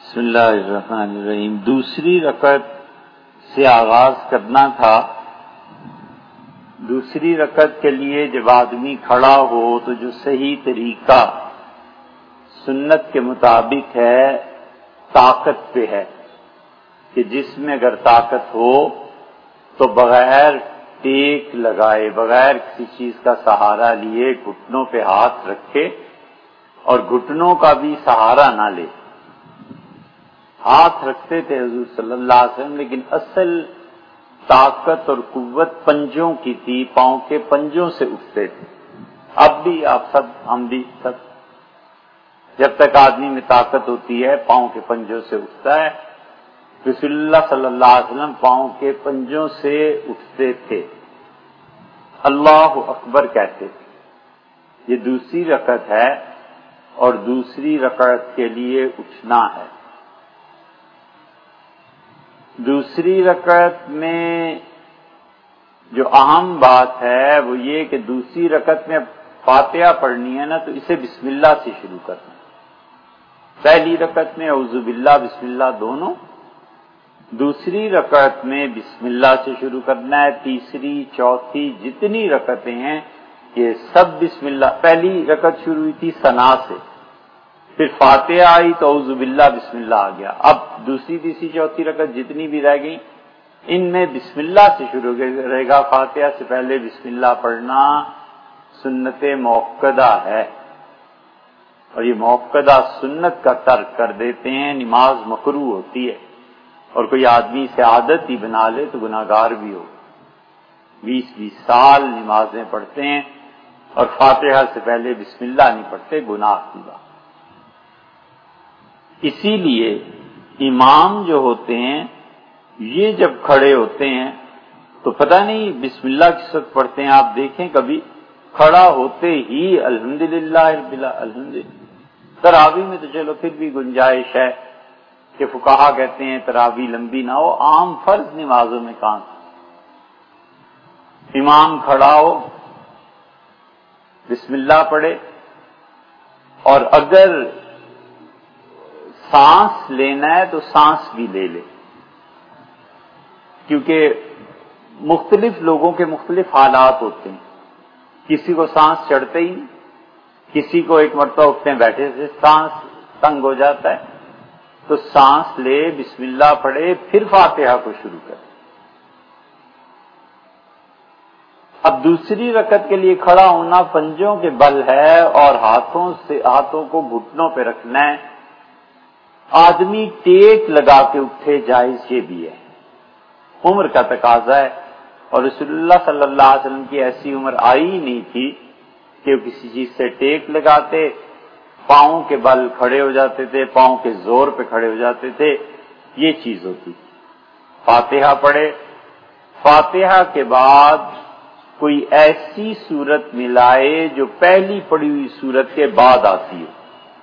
بسم اللہ الرحمن الرحیم۔ دوسری رکعت سے آغاز کرنا تھا۔ دوسری رکعت کے لیے جب آدمی کھڑا ہو تو جو صحیح طریقہ سنت کے مطابق ہے طاقت پہ ہے کہ جس میں اگر طاقت ہو تو بغیر ٹیک لگائے، بغیر کسی چیز کا سہارا لیے گھٹنوں پہ ہاتھ رکھے اور گھٹنوں کا بھی سہارا نہ لے۔ ہاتھ رکھتے تھے حضور صلی اللہ علیہ وسلم، لیکن اصل طاقت اور قوت پنجوں کی تھی، پاؤں کے پنجوں سے اٹھتے تھے۔ اب بھی آپ سب، ہم بھی سب، جب تک آدمی میں طاقت ہوتی ہے پاؤں کے پنجوں سے اٹھتا ہے۔ رسول اللہ صلی اللہ علیہ وسلم پاؤں کے پنجوں سے اٹھتے تھے، اللہ اکبر کہتے تھے۔ یہ دوسری رکعت ہے اور دوسری رکعت کے لیے اٹھنا ہے۔ دوسری رکعت میں جو اہم بات ہے وہ یہ کہ دوسری رکعت میں فاتحہ پڑھنی ہے نا تو اسے بسم اللہ سے شروع کرنا ہے۔ پہلی رکعت میں اعوذ باللہ بسم اللہ دونوں، دوسری رکعت میں بسم اللہ سے شروع کرنا ہے۔ تیسری، چوتھی جتنی رکعتیں ہیں یہ سب بسم اللہ۔ پہلی رکعت شروع ہوئی تھی ثنا سے، پھر فاتحہ آئی تو اعوذ باللہ بسم اللہ آ گیا۔ اب دوسری، تیسری، چوتھی رکعت جتنی بھی رہ گئی ان میں بسم اللہ سے شروع رہے گا۔ فاتحہ سے پہلے بسم اللہ پڑھنا سنت موقدہ ہے، اور یہ موقدہ سنت کا ترک کر دیتے ہیں نماز مکروہ ہوتی ہے، اور کوئی آدمی سے عادت ہی بنا لے تو گناہگار بھی ہو۔ 20 سال نمازیں پڑھتے ہیں اور فاتحہ سے پہلے بسم اللہ نہیں پڑھتے، گناہ کی بات۔ اسی لیے امام جو ہوتے ہیں یہ جب کھڑے ہوتے ہیں تو پتہ نہیں بسم اللہ کس وقت پڑھتے ہیں۔ آپ دیکھیں کبھی کھڑا ہوتے ہی الحمدللہ رب الحمدللہ۔ تراویح میں تو چلو پھر بھی گنجائش ہے کہ فقہا کہتے ہیں تراویح لمبی نہ ہو، عام فرض نمازوں میں کہاں امام کھڑا ہو بسم اللہ پڑھے، اور اگر سانس لینا ہے تو سانس بھی لے لے، کیونکہ مختلف لوگوں کے مختلف حالات ہوتے ہیں۔ کسی کو سانس چڑھتے ہی، کسی کو ایک مرتبہ اٹھتے ہیں بیٹھے سے سانس تنگ ہو جاتا ہے، تو سانس لے، بسم اللہ پڑھے، پھر فاتحہ کو شروع کرے۔ اب دوسری رکعت کے لیے کھڑا ہونا پنجوں کے بل ہے اور ہاتھوں کو گھٹنوں پہ رکھنا ہے۔ آدمی ٹیک لگا کے اٹھے جائز یہ بھی ہے، عمر کا تقاضا ہے، اور رسول اللہ صلی اللہ علیہ وسلم کی ایسی عمر آئی ہی نہیں تھی کہ وہ کسی چیز سے ٹیک لگاتے، پاؤں کے بل کھڑے ہو جاتے تھے، پاؤں کے زور پہ کھڑے ہو جاتے تھے، یہ چیز ہوتی۔ فاتحہ پڑھے، فاتحہ کے بعد کوئی ایسی صورت ملائے جو پہلی پڑھی ہوئی صورت کے بعد آتی ہے۔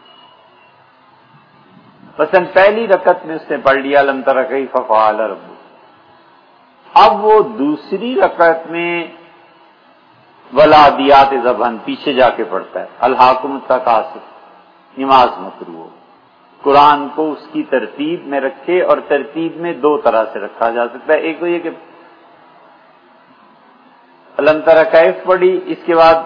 مثلا پہلی رکعت میں اس نے پڑھ لیا الم تر کیف فعل ربک، اب وہ دوسری رکعت میں والعادیات ضبحا پیچھے جا کے پڑھتا ہے، الہاکم التکاثر، نماز مکروہ۔ قرآن کو اس کی ترتیب میں رکھے، اور ترتیب میں دو طرح سے رکھا جا سکتا ہے۔ ایک تو یہ کہ الم تر کیف پڑھی، اس کے بعد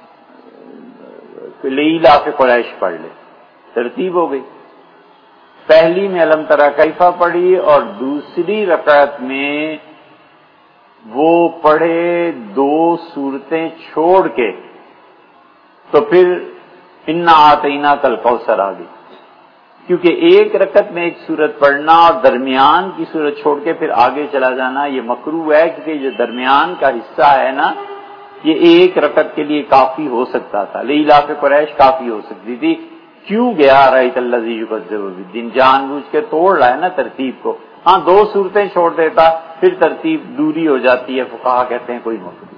لإیلاف قریش پڑھ لے، ترتیب ہو گئی۔ پہلی میں الم تر کیف پڑھی اور دوسری رکعت میں وہ پڑھے دو صورتیں چھوڑ کے، تو پھر انا اعطیناک الکوثر آ گئی، کیونکہ ایک رکعت میں ایک صورت پڑھنا اور درمیان کی صورت چھوڑ کے پھر آگے چلا جانا یہ مکروہ ہے، کیونکہ جو درمیان کا حصہ ہے نا یہ ایک رکعت کے لیے کافی ہو سکتا تھا، لإیلاف قریش کافی ہو سکتی تھی۔ کیوں گیا رأیت الذی یکذب بالدین، جان بوجھ کے توڑ رہا ہے نا ترتیب کو۔ ہاں دو صورتیں چھوڑ دیتا پھر ترتیب دوری ہو جاتی ہے، فقہا کہتے ہیں کوئی مکروہ۔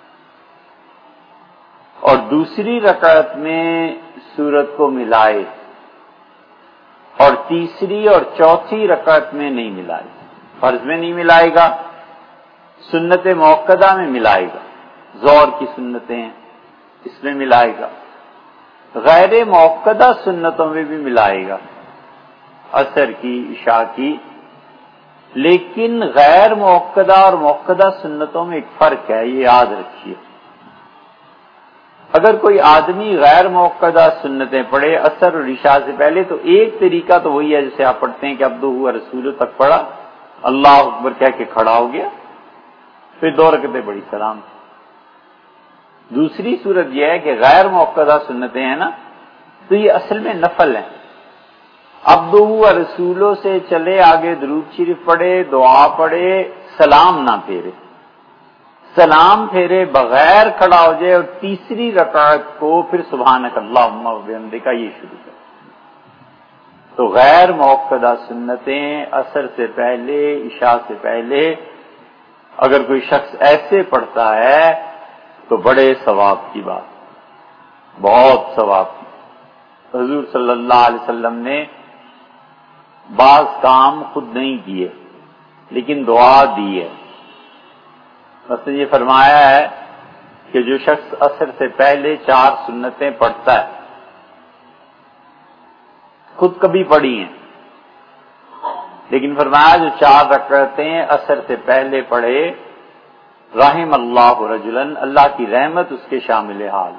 اور دوسری رکعت میں سورت کو ملائے، اور تیسری اور چوتھی رکعت میں نہیں ملائے، فرض میں نہیں ملائے گا، سنت موقدہ میں ملائے گا، ظہر کی سنتیں ہیں اس میں ملائے گا، غیر موقدہ سنتوں میں بھی ملائے گا۔ عصر کی، عشاء کی، لیکن غیر موقدہ اور موقدہ سنتوں میں ایک فرق ہے، یہ یاد رکھیے۔ اگر کوئی آدمی غیر موقدہ سنتیں پڑھے عصر اور عشاء سے پہلے، تو ایک طریقہ تو وہی ہے جیسے آپ پڑھتے ہیں کہ عبدہ و رسولہ تک پڑھا، اللہ اکبر کہہ کے کھڑا ہو گیا، پھر 2 رکعتیں پڑھی، سلام۔ دوسری صورت یہ ہے کہ غیر موقدہ سنتیں ہیں نا، تو یہ اصل میں نفل ہیں۔ عبدہ و رسولہ سے چلے آگے درود شریف پڑھے، دعا پڑھے، سلام نہ پھیرے، سلام پھیرے بغیر کھڑا ہو جائے، اور تیسری رکعت کو پھر سبحانک اللہم و بحمدک یہ شروع کرے۔ تو غیر موقدہ سنتیں عصر سے پہلے، عشاء سے پہلے اگر کوئی شخص ایسے پڑھتا ہے تو بڑے ثواب کی بات، بہت ثواب کی۔ حضور صلی اللہ علیہ وسلم نے بعض کام خود نہیں کیے لیکن دعا دی ہے۔ مثلا یہ فرمایا ہے کہ جو شخص عصر سے پہلے 4 سنتیں پڑھتا ہے، خود کبھی پڑھی ہیں، لیکن فرمایا جو 4 رکعتیں عصر سے پہلے پڑھے، رحم اللہ رجلا، اللہ کی رحمت اس کے شامل حال۔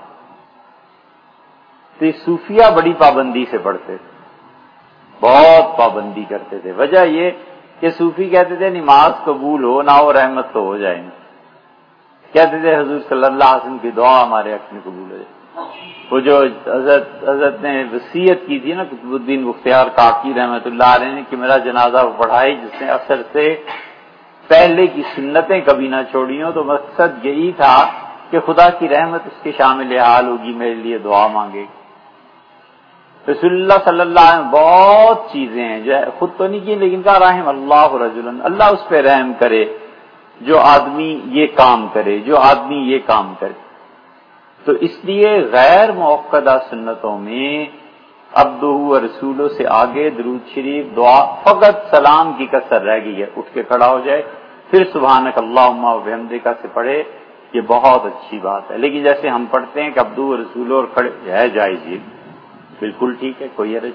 تو صوفیہ بڑی پابندی سے پڑھتے تھے، بہت پابندی کرتے تھے۔ وجہ یہ کہ صوفی کہتے تھے نماز قبول ہو نہ ہو رحمت تو ہو جائے، کہتے تھے حضور صلی اللہ علیہ وسلم کی دعا ہمارے حق میں قبول ہو جائے۔ وہ جو حضرت نے وصیت کی تھی نا قطب الدین بختیار کاکی رحمۃ اللہ علیہ نے کہ میرا جنازہ وہ پڑھائی جس نے عصر سے پہلے کی سنتیں کبھی نہ چھوڑی ہوں، تو مقصد یہی تھا کہ خدا کی رحمت اس کے شامل حال ہوگی، میرے لیے دعا مانگے۔ رسول اللہ صلی اللہ علیہ وسلم بہت چیزیں ہیں جو خود تو نہیں کی، لیکن کہا رحم اللہ رجلا، اللہ اس پہ رحم کرے جو آدمی یہ کام کرے، جو آدمی یہ کام کرے۔ تو اس لیے غیر موقدہ سنتوں میں عبدہ و رسولہ سے آگے درود شریف، دعا، فقط سلام کی کسر رہ گئی ہے، اٹھ کے کھڑا ہو جائے، پھر سبحانک اللہم و بحمدک سے پڑھے، یہ بہت اچھی بات ہے۔ لیکن جیسے ہم پڑھتے ہیں کہ عبدہ و رسولہ اور کھڑے ہے جائز، یہ بالکل ٹھیک ہے، کوئی حرج۔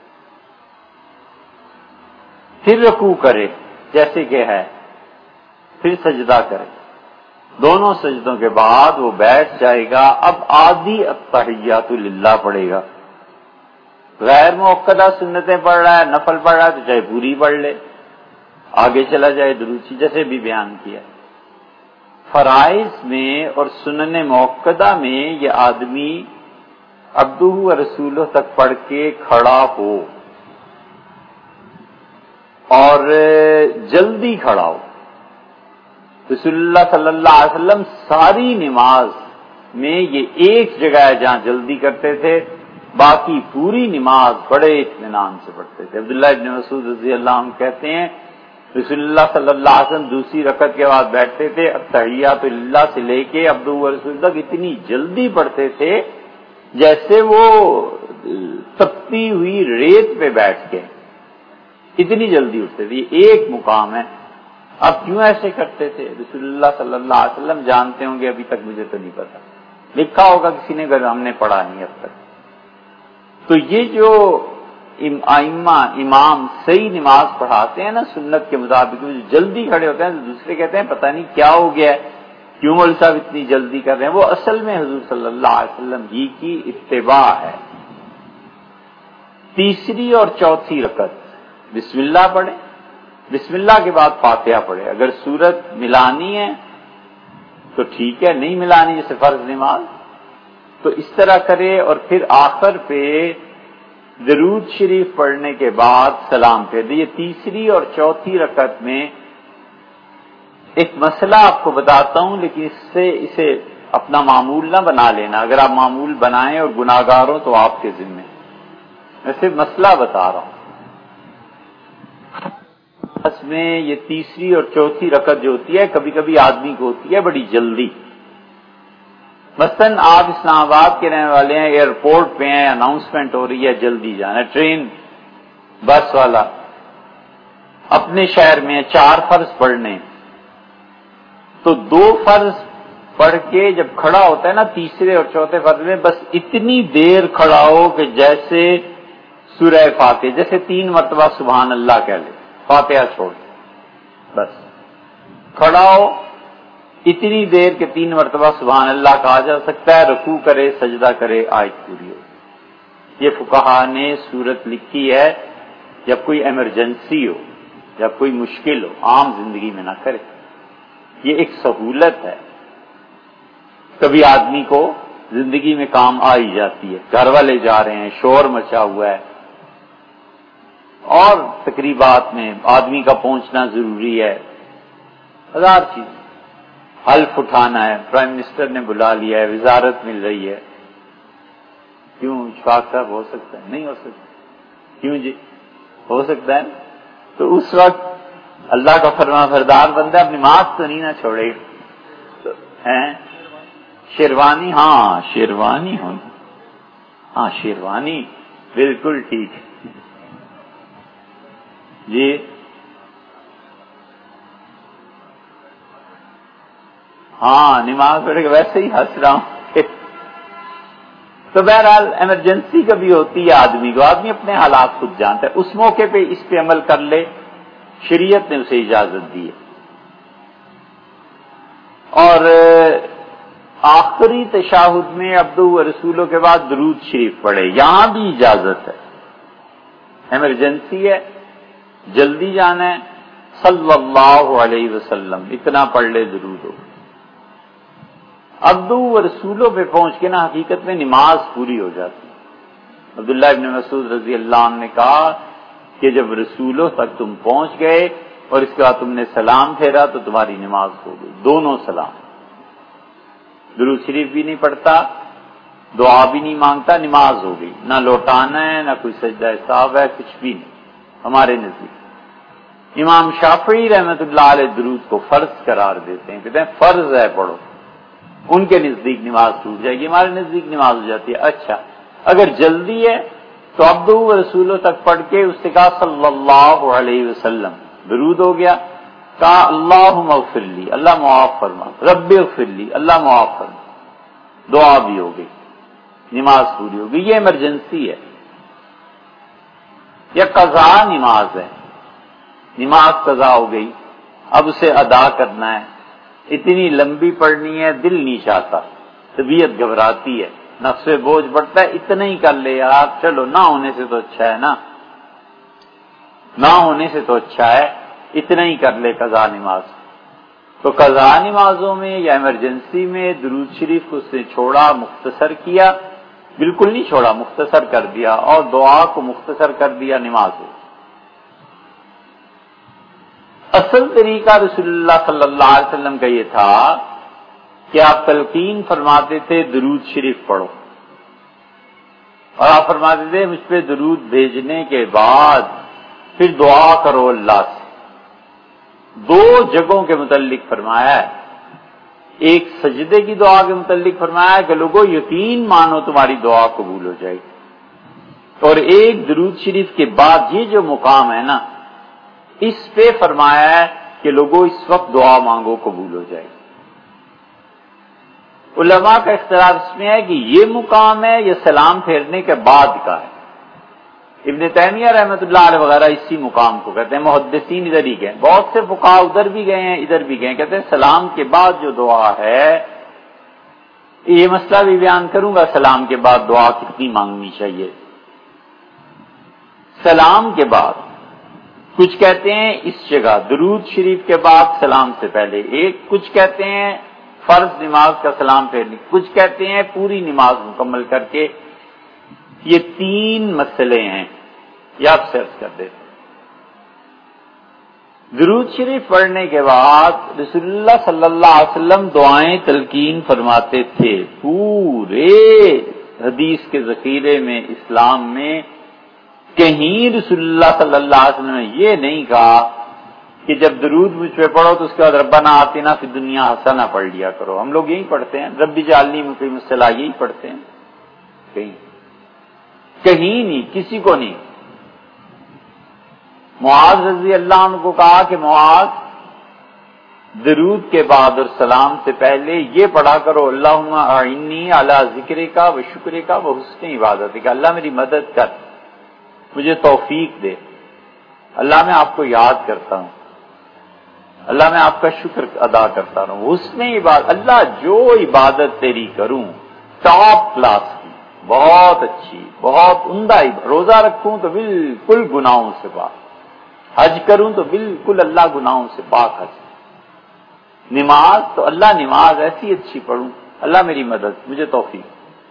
پھر رکوع کرے جیسے کہ ہے، پھر سجدہ کرے، دونوں سجدوں کے بعد وہ بیٹھ جائے گا، اب آدھی التحیات للہ پڑھے گا۔ غیر موقدہ سنتیں پڑھ رہا ہے، نفل پڑھ رہا ہے تو چاہے پوری پڑھ لے، آگے چلا جائے درود جیسے بھی بیان کیا۔ فرائض میں اور سنن موقدہ میں یہ آدمی عبدہ و رسولہ تک پڑھ کے کھڑا ہو اور جلدی کھڑا ہو۔ رسول اللہ صلی اللہ علیہ وسلم ساری نماز میں یہ ایک جگہ ہے جہاں جلدی کرتے تھے، باقی پوری نماز بڑے اطمینان سے پڑھتے تھے۔ عبداللہ ابن مسعود رضی اللہ عنہ کہتے ہیں رسول اللہ صلی اللہ علیہ وسلم دوسری رکعت کے بعد بیٹھتے تھے، التحیات للہ سے لے کے عبدہ و رسولہ تک اتنی جلدی پڑھتے تھے جیسے وہ تپتی ہوئی ریت پہ بیٹھ کے، اتنی جلدی اٹھتے تھے۔ یہ ایک مقام ہے۔ اب کیوں ایسے کرتے تھے رسول اللہ صلی اللہ علیہ وسلم؟ جانتے ہوں گے، ابھی تک مجھے تو نہیں پتا، لکھا ہوگا کسی نے، اگر ہم نے پڑھا نہیں اب تک۔ تو یہ جو امام صحیح نماز پڑھاتے ہیں نا سنت کے مطابق، جو جلدی کھڑے ہوتے ہیں تو دوسرے کہتے ہیں پتہ نہیں کیا ہو گیا ہے، کیوں مولوی صاحب اتنی جلدی کر رہے ہیں؟ وہ اصل میں حضور صلی اللہ علیہ وسلم ہی کی اتباع ہے۔ تیسری اور چوتھی رکعت بسم اللہ پڑھے، بسم اللہ کے بعد فاتحہ پڑھے۔ اگر سورت ملانی ہے تو ٹھیک ہے، نہیں ملانی جیسے فرض نماز تو اس طرح کرے، اور پھر آخر پہ درود شریف پڑھنے کے بعد سلام پھیر دے۔ یہ تیسری اور چوتھی رکعت میں ایک مسئلہ آپ کو بتاتا ہوں، لیکن اسے اپنا معمول نہ بنا لینا، اگر آپ معمول بنائیں اور گناہگار ہوں تو آپ کے ذمہ، میں صرف مسئلہ بتا رہا ہوں۔ اس میں یہ تیسری اور چوتھی رکعت جو ہوتی ہے کبھی کبھی آدمی کو ہوتی ہے بڑی جلدی۔ مثلاً آپ اسلام آباد کے رہنے والے ہیں، ایئرپورٹ پہ ہیں، اناؤنسمنٹ ہو رہی ہے، جلدی جانا ہے، ٹرین بس والا اپنے شہر میں 4 فرض پڑھنے، تو 2 فرض پڑھ کے جب کھڑا ہوتا ہے نا تیسرے اور چوتھے فرض میں، بس اتنی دیر کھڑا ہو کہ جیسے سورہ فاتحہ جیسے 3 مرتبہ سبحان اللہ کہہ لے، فاتحہ چھوڑ دے، بس کھڑا ہو اتنی دیر کے 3 مرتبہ سبحان اللہ کہا جا سکتا ہے، رکوع کرے، سجدہ کرے، آیت پوری ہو۔ یہ فقہا نے صورت لکھی ہے جب کوئی ایمرجنسی ہو، جب کوئی مشکل ہو، عام زندگی میں نہ کرے، یہ ایک سہولت ہے۔ کبھی آدمی کو زندگی میں کام آ ہی جاتی ہے، گھر والے جا رہے ہیں، شور مچا ہوا ہے، اور تقریبات میں آدمی کا پہنچنا ضروری ہے، ہزار چیز، حلف اٹھانا ہے، پرائم منسٹر نے بلا لیا ہے، وزارت مل رہی ہے، کیوں اشفاق صاحب ہو سکتا ہے؟ نہیں ہو سکتا، کیوں جی ہو سکتا ہے؟ تو اس وقت اللہ کا فرما بردار بندہ اپنی نماز تو نہیں نہ چھوڑے گا، ہیں شیروانی، ہاں شیروانی ہونی، ہاں شیروانی بالکل ٹھیک ہے جی۔ ہاں نماز پڑھے گا، ویسے ہی ہنس رہا ہوں۔ تو بہرحال ایمرجنسی کبھی ہوتی ہے آدمی کو، آدمی اپنے حالات خود جانتا ہے، اس موقع پہ اس پہ عمل کر لے، شریعت نے اسے اجازت دی ہے۔ اور آخری تشہد میں عبدہ و رسولوں کے بعد درود شریف پڑھے، یہاں بھی اجازت ہے، ایمرجنسی ہے، جلدی جانا ہے، صلی اللہ علیہ وسلم اتنا پڑھ لے، درود ہو۔ عبدہ و رسولوں پہ پہنچ کے نا حقیقت میں نماز پوری ہو جاتی ہے۔ عبداللہ ابن مسعود رضی اللہ عنہ نے کہا کہ جب رسولوں تک تم پہنچ گئے اور اس کے بعد تم نے سلام پھیرا تو تمہاری نماز ہو گئی، دونوں سلام، درود شریف بھی نہیں پڑھتا، دعا بھی نہیں مانگتا، نماز ہو گئی، نہ لوٹانا ہے، نہ کوئی سجدہ سہو ہے، کچھ بھی نہیں ہمارے نزدیک۔ امام شافعی رحمۃ اللہ علیہ درود کو فرض قرار دیتے ہیں، کہتے ہیں فرض ہے پڑھو، ان کے نزدیک نماز ٹوٹ جائے گی، ہمارے نزدیک نماز ہو جاتی ہے۔ اچھا اگر جلدی ہے تو عبدہ و رسولوں تک پڑھ کے اس سے کہا صلی اللہ علیہ وسلم، درود ہو گیا، کہا اللہم اغفر لی، اللہ معاف فرما، رب اغفر لی، اللہ معاف فرما، دعا بھی ہو گئی، نماز پوری ہو گئی۔ یہ ایمرجنسی ہے یا قضا نماز ہے، نماز قضا ہو گئی، اب اسے ادا کرنا ہے، اتنی لمبی پڑھنی ہے، دل نہیں چاہتا، طبیعت گھبراتی ہے، نفس بوجھ بڑھتا ہے، اتنا ہی کر لے یار، چلو نہ ہونے سے تو اچھا ہے نا، نہ ہونے سے تو اچھا ہے، اتنا ہی کر لے قضا نماز۔ تو قضا نمازوں میں یا ایمرجنسی میں درود شریف کو اس نے چھوڑا، مختصر کیا، بالکل نہیں چھوڑا، مختصر کر دیا، اور دعا کو مختصر کر دیا، نماز ہو۔ اصل طریقہ رسول اللہ صلی اللہ علیہ وسلم کا یہ تھا کہ آپ تلقین فرماتے تھے درود شریف پڑھو، اور آپ فرماتے تھے مجھ پہ درود بھیجنے کے بعد پھر دعا کرو اللہ سے۔ 2 جگہوں کے متعلق فرمایا ہے، ایک سجدے کی دعا کے متعلق فرمایا ہے کہ لوگوں یقین مانو تمہاری دعا قبول ہو جائے گی، اور ایک درود شریف کے بعد یہ جو مقام ہے نا، اس پہ فرمایا ہے کہ لوگوں اس وقت دعا مانگو قبول ہو جائے گی۔ علماء کا اختلاف اس میں ہے کہ یہ مقام ہے یا سلام پھیرنے کے بعد کا ہے۔ ابن تیمیہ رحمۃ اللہ علیہ وغیرہ اسی مقام کو کہتے ہیں، محدثین ادھر ہی گئے، بہت سے فقہاء ادھر بھی گئے ہیں ادھر بھی گئے، کہتے ہیں سلام کے بعد جو دعا ہے، یہ مسئلہ بھی بیان کروں گا، سلام کے بعد دعا کتنی مانگنی چاہیے۔ سلام کے بعد کچھ کہتے ہیں اس جگہ درود شریف کے بعد سلام سے پہلے ایک، کچھ کہتے ہیں فرض نماز کا سلام پھیرنے، کچھ کہتے ہیں پوری نماز مکمل کر کے۔ یہ 3 مسئلے ہیں، یہ آپ سرچ کر دیتے۔ درود شریف پڑھنے کے بعد رسول اللہ صلی اللہ علیہ وسلم دعائیں تلقین فرماتے تھے، پورے حدیث کے ذخیرے میں، اسلام میں کہیں رسول اللہ صلی اللہ علیہ وسلم نے یہ نہیں کہا کہ جب درود مجھ پہ پڑھو تو اس کے بعد ربنا آتنا فی الدنیا حسنہ پڑھ لیا کرو۔ ہم لوگ یہی پڑھتے ہیں، رب اجعلنی مقیم الصلاۃ، یہی پڑھتے ہیں، کہیں نہیں، کسی کو نہیں۔ معاذ رضی اللہ عنہ کو کہا کہ معاذ درود کے بعد اور سلام سے پہلے یہ پڑھا کرو، اللہم اعنی علی ذکرک و شکرک و حسن عبادتک، اللہ میری مدد کر، مجھے توفیق دے۔ اللہ میں آپ کو یاد کرتا ہوں، اللہ میں آپ کا شکر ادا کرتا رہوں، حسن عبادت، اللہ جو عبادت تیری کروں ٹاپ کلاس کی، بہت اچھی، بہت عمدہ، روزہ رکھوں تو بالکل گناہوں سے پاک، حج کروں تو بالکل اللہ گناہوں سے پاک حج، نماز تو اللہ نماز ایسی اچھی پڑھوں، اللہ میری مدد، مجھے توفیق۔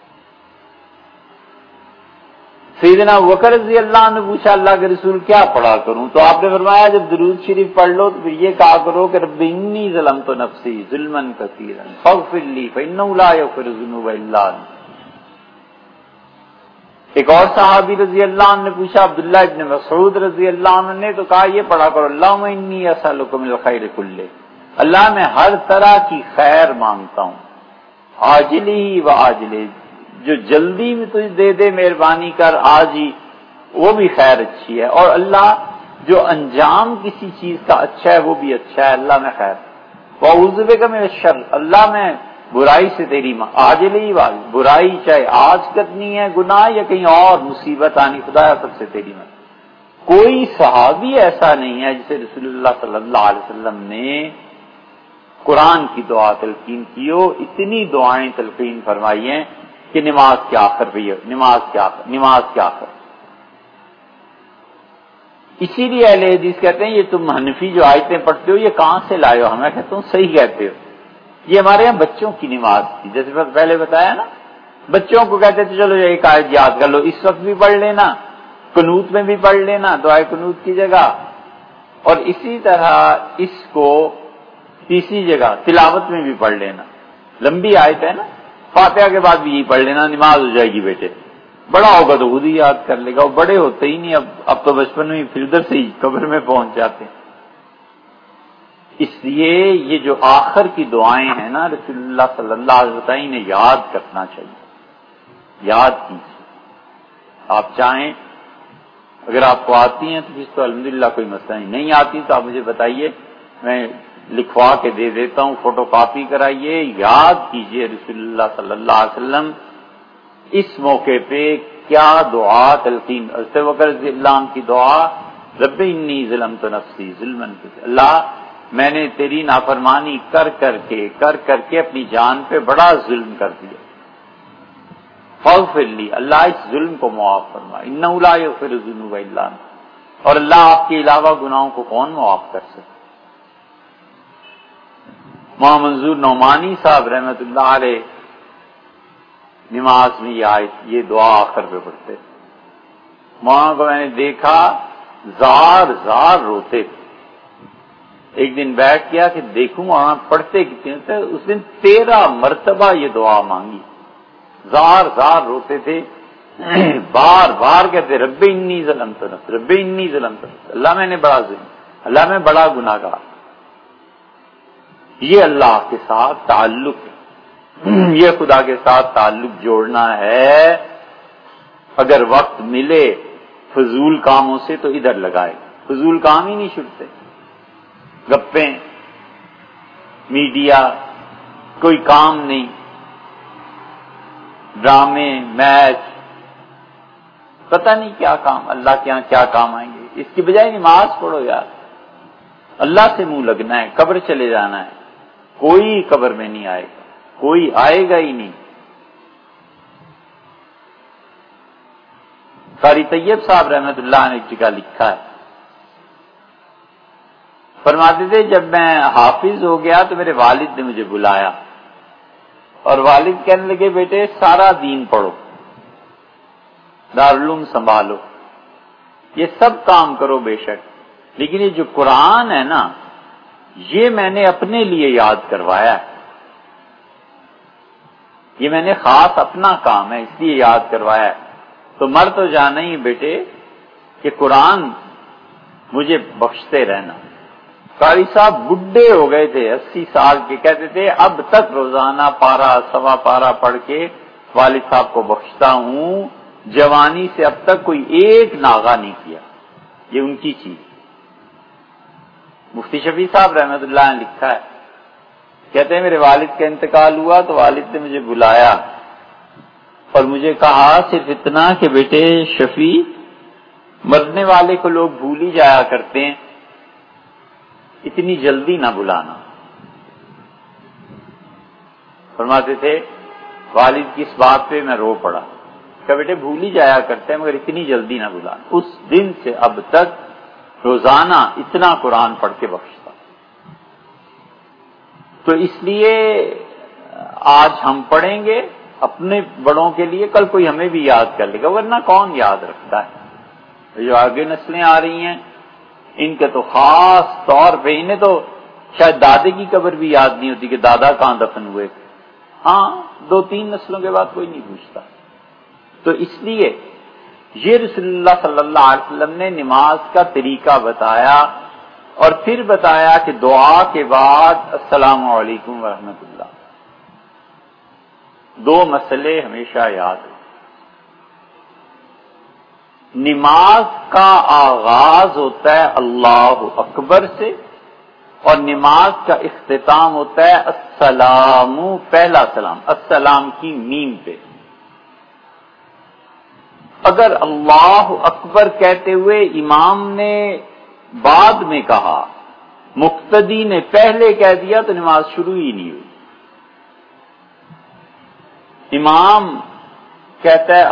سیدنا ابوبکر رضی اللہ عنہ نے پوچھا اللہ کے رسول کیا پڑھا کروں؟ تو آپ نے فرمایا جب درود شریف پڑھ لو تو پھر یہ کہا کرو کہ رب انی ظلمت نفسی ظلما کثیرا فاغفر لی فانہ لا یغفر الذنوب الا انت۔ ایک اور صحابی رضی اللہ عنہ نے پوچھا، عبداللہ ابن مسعود رضی اللہ عنہ نے تو کہا یہ پڑھا کرو اللہم انی اسألک من الخیر کلہ، اللہ میں ہر طرح کی خیر مانگتا ہوں، عاجلہ و آجلہ، جو جلدی میں تجھے دے دے مہربانی کر آج ہی وہ بھی خیر اچھی ہے، اور اللہ جو انجام کسی چیز کا اچھا ہے وہ بھی اچھا ہے، اللہ میں خیر، وَأَعُوذُ بِكَ مِنَ الشَّرِّ، اللہ میں برائی سے تیری عاجلی برائی چاہے آج کرنی ہے گناہ یا کہیں اور مصیبت آنی، خدایا سب سے تیری مدد۔ کوئی صحابی ایسا نہیں ہے جسے رسول اللہ صلی اللہ علیہ وسلم نے قرآن کی دعا تلقین کی ہو، اتنی دعائیں تلقین فرمائی ہیں کہ نماز کے آخر پہ، نماز کے آخر۔ اسی لیے اہل حدیث کہتے ہیں یہ تم حنفی جو آیتیں پڑھتے ہو یہ کہاں سے لائے ہو؟ ہمیں کہتے ہوں صحیح کہتے ہو، یہ ہمارے یہاں بچوں کی نماز تھی، جیسے پہلے بتایا نا، بچوں کو کہتے تھے چلو ایک آیت یاد کر لو، اس وقت بھی پڑھ لینا، قنوت میں بھی پڑھ لینا دعائے قنوت کی جگہ، اور اسی طرح اس کو تیسری جگہ تلاوت میں بھی پڑھ لینا، لمبی آیت ہے نا، فاتحہ کے بعد بھی یہی پڑھ لینا، نماز ہو جائے گی بیٹے، بڑا ہوگا تو خود ہی یاد کر لے گا، وہ بڑے ہوتے ہی نہیں، اب تو بچپن میں پھر ادھر سے ہی قبر میں پہنچ جاتے ہیں۔ اس لیے یہ جو آخر کی دعائیں ہیں نا رسول اللہ صلی اللہ علیہ وسلم انہیں یاد کرنا چاہیے، یاد کیجیے، آپ چاہیں اگر آپ کو آتی ہیں تو پھر تو الحمدللہ کوئی مسئلہ نہیں آتی تو آپ مجھے بتائیے، میں لکھوا کے دے دیتا ہوں، فوٹو کاپی کرائیے، یاد کیجیے رسول اللہ صلی اللہ علیہ وسلم اس موقع پہ کیا دعا تلقین، حضرت ابوبکر رضی اللہ عنہ کی دعا، رب انی ظلمت نفسی ظلما کثیرا، اللہ میں نے تیری نافرمانی کر کر کے اپنی جان پہ بڑا ظلم کر دیا، فاغفر لی، اللہ اس ظلم کو معاف فرما، انہ لا یغفر الذنوب الا انت، اور اللہ آپ کے علاوہ گناہوں کو کون معاف کر سکتا۔ مولانا منظور نعمانی صاحب رحمت اللہ علیہ نماز میں یہ دعا آخر پہ پڑھتے، مولانا کو میں نے دیکھا زار روتے تھے، ایک دن بیٹھ گیا کہ دیکھوں وہاں پڑھتے کتنے تھے، اس دن 13 مرتبہ یہ دعا مانگی، زار روتے تھے، بار کہتے رب انی ظلمت نفسی، رب انی ظلمت نفسی، اللہ میں نے بڑا ظلم، اللہ میں بڑا گناہ گار۔ یہ اللہ کے ساتھ تعلق، یہ خدا کے ساتھ تعلق جوڑنا ہے، اگر وقت ملے فضول کاموں سے تو ادھر لگائے، فضول کام ہی نہیں چھوٹتے، گپیں، میڈیا، کوئی کام نہیں، ڈرامے، میچ، پتہ نہیں کیا کام، اللہ کے یہاں کیا کام آئیں گے، اس کی بجائے نماز پڑھو یار، اللہ سے منہ لگنا ہے، قبر چلے جانا ہے، کوئی قبر میں نہیں آئے گا، کوئی آئے گا ہی نہیں۔ قاری طیب صاحب رحمت اللہ نے ایک جگہ لکھا ہے، فرماتے تھے جب میں حافظ ہو گیا تو میرے والد نے مجھے بلایا اور والد کہنے لگے بیٹے سارا دین پڑھو، دارالعلوم سنبھالو، یہ سب کام کرو بے شک، لیکن یہ جو قرآن ہے نا یہ میں نے اپنے لیے یاد کروایا ہے، یہ میں نے خاص اپنا کام ہے اس لیے یاد کروایا ہے، تو مر تو جانا ہی بیٹے کہ قرآن مجھے بخشتے رہنا۔ قاری صاحب بڈھے ہو گئے تھے، 80 سال کے، کہتے تھے اب تک روزانہ پارا سوا پارا پڑھ کے والد صاحب کو بخشتا ہوں، جوانی سے اب تک کوئی ایک ناغہ نہیں کیا، یہ ان کی چیز۔ مفتی شفیع صاحب رحمت اللہ نے لکھا ہے، کہتے ہیں میرے والد کا انتقال ہوا تو والد نے مجھے بلایا اور مجھے کہا صرف اتنا کہ بیٹے شفیع مرنے والے کو لوگ بھول ہی جایا کرتے ہیں، اتنی جلدی نہ بلانا۔ فرماتے تھے والد کی اس بات پہ میں رو پڑا کہ بیٹے بھول ہی جایا کرتے ہیں مگر اتنی جلدی نہ بلانا۔ اس دن سے اب تک روزانہ اتنا قرآن پڑھ کے بخشتا۔ تو اس لیے آج ہم پڑھیں گے اپنے بڑوں کے لیے، کل کوئی ہمیں بھی یاد کر لے گا، ورنہ کون یاد رکھتا ہے؟ جو آگے نسلیں آ رہی ہیں ان کے تو خاص طور پہ انہیں تو شاید دادے کی قبر بھی یاد نہیں ہوتی کہ دادا کہاں دفن ہوئے، ہاں 2-3 نسلوں کے بعد کوئی نہیں پوچھتا۔ تو اس لیے یہ رسول اللہ صلی اللہ علیہ وسلم نے نماز کا طریقہ بتایا اور پھر بتایا کہ دعا کے بعد السلام علیکم ورحمۃ اللہ۔ 2 مسئلے ہمیشہ یاد رکھیں۔ نماز کا آغاز ہوتا ہے اللہ اکبر سے اور نماز کا اختتام ہوتا ہے السلام، پہلا سلام، السلام کی میم پہ۔ اگر اللہ اکبر کہتے ہوئے امام نے بعد میں کہا، مقتدی نے پہلے کہہ دیا تو نماز شروع ہی نہیں ہوئی۔ امام کہتا ہے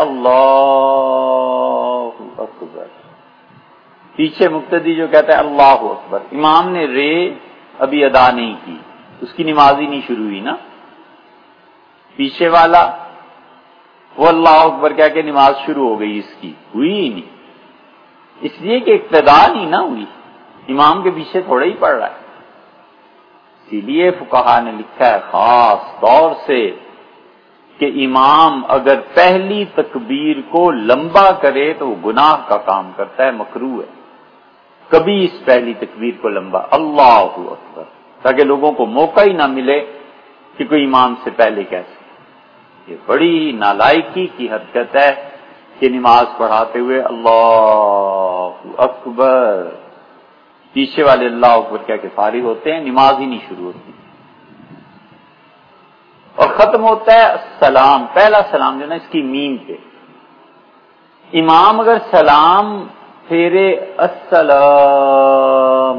اللہ اکبر، پیچھے مقتدی جو کہتا ہے اللہ اکبر، امام نے رے ابھی ادا نہیں کی، اس کی نماز ہی نہیں شروع ہوئی نا۔ پیچھے والا وہ اللہ اکبر کہہ کے نماز شروع ہو گئی، اس کی ہوئی ہی نہیں، اس لیے کہ اقتدا نہیں نہ ہوئی، امام کے پیچھے تھوڑا ہی پڑ رہا ہے۔ اسی لیے فقہا نے لکھا ہے خاص طور سے کہ امام اگر پہلی تکبیر کو لمبا کرے تو وہ گناہ کا کام کرتا ہے، مکروہ ہے۔ کبھی اس پہلی تکبیر کو لمبا اللہ اکبر، تاکہ لوگوں کو موقع ہی نہ ملے کہ کوئی امام سے پہلے کہہ سکے۔ یہ بڑی نالائکی کی حرکت ہے کہ نماز پڑھاتے ہوئے اللہ اکبر، پیچھے والے اللہ اکبر کہہ کے فارغ ہوتے ہیں، نماز ہی نہیں شروع ہوتی، اور ختم ہوتا ہے السلام، پہلا سلام جو نا اس کی میم پہ۔ امام اگر سلام پھیرے السلام،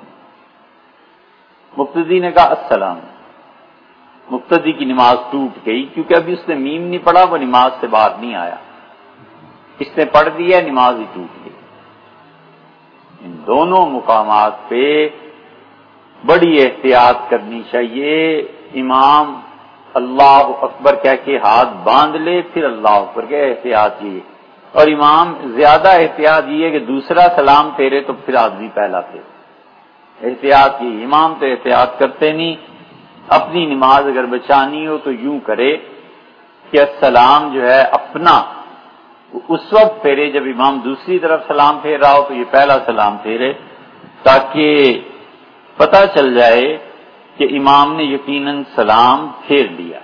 مقتدی نے کہا السلام، مقتدی کی نماز ٹوٹ گئی، کیونکہ ابھی اس نے میم نہیں پڑھا، وہ نماز سے باہر نہیں آیا، اس نے پڑھ دیا، نماز ہی ٹوٹ گئی۔ ان دونوں مقامات پہ بڑی احتیاط کرنی چاہیے۔ امام اللہ اکبر کہہ کے ہاتھ باندھ لے، پھر اللہ اکبر کے احتیاط یہ، اور امام زیادہ احتیاط یہ کہ دوسرا سلام پھیرے تو پھر آدمی پہلا پھیرے، احتیاط یہ۔ امام تو احتیاط کرتے نہیں، اپنی نماز اگر بچانی ہو تو یوں کرے کہ السلام جو ہے اپنا اس وقت پھیرے جب امام دوسری طرف سلام پھیر رہا ہو تو یہ پہلا سلام پھیرے، تاکہ پتہ چل جائے کہ امام نے یقیناً سلام پھیر لیا۔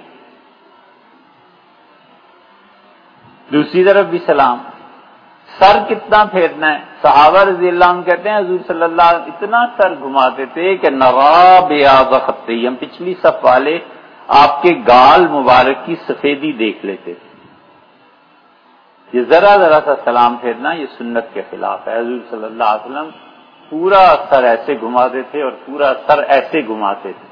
دوسری طرف بھی سلام، سر کتنا پھیرنا ہے؟ صحابہ رضی اللہ عنہ کہتے ہیں حضور صلی اللہ علیہ وسلم اتنا سر گھماتے تھے کہ نوا بیاض خطی، ہم پچھلی صف والے آپ کے گال مبارک کی سفیدی دیکھ لیتے تھے۔ یہ ذرا ذرا سا سلام پھیرنا یہ سنت کے خلاف ہے۔ حضور صلی اللہ علیہ وسلم پورا سر ایسے گھماتے تھے اور پورا سر ایسے گھماتے تھے۔